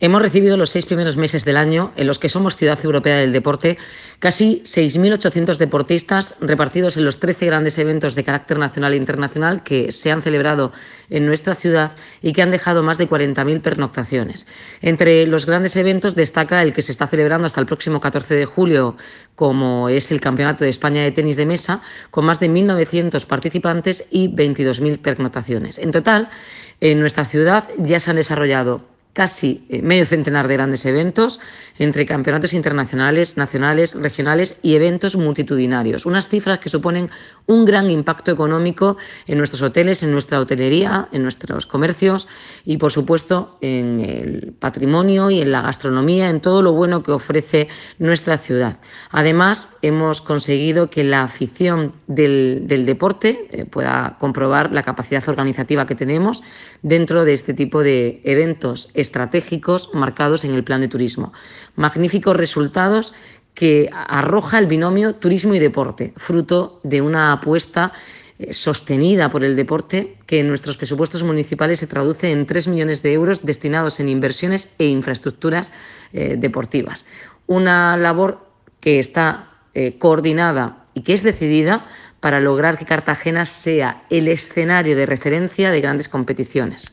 Hemos recibido los 6 primeros meses del año, en los que somos Ciudad Europea del Deporte, casi 6.800 deportistas repartidos en los 13 grandes eventos de carácter nacional e internacional que se han celebrado en nuestra ciudad y que han dejado más de 40.000 pernoctaciones. Entre los grandes eventos destaca el que se está celebrando hasta el próximo 14 de julio, como es el Campeonato de España de Tenis de Mesa, con más de 1.900 participantes y 22.000 pernoctaciones. En total, en nuestra ciudad ya se han desarrollado casi medio centenar de grandes eventos, entre campeonatos internacionales, nacionales, regionales y eventos multitudinarios. Unas cifras que suponen un gran impacto económico en nuestros hoteles, en nuestra hotelería, en nuestros comercios y, por supuesto, en el patrimonio y en la gastronomía, en todo lo bueno que ofrece nuestra ciudad. Además, hemos conseguido que la afición del deporte pueda comprobar la capacidad organizativa que tenemos dentro de este tipo de eventos estratégicos marcados en el plan de turismo. Magníficos resultados que arroja el binomio turismo y deporte, fruto de una apuesta sostenida por el deporte que en nuestros presupuestos municipales se traduce en 3 millones de euros destinados en inversiones e infraestructuras deportivas. Una labor que está coordinada y que es decidida para lograr que Cartagena sea el escenario de referencia de grandes competiciones.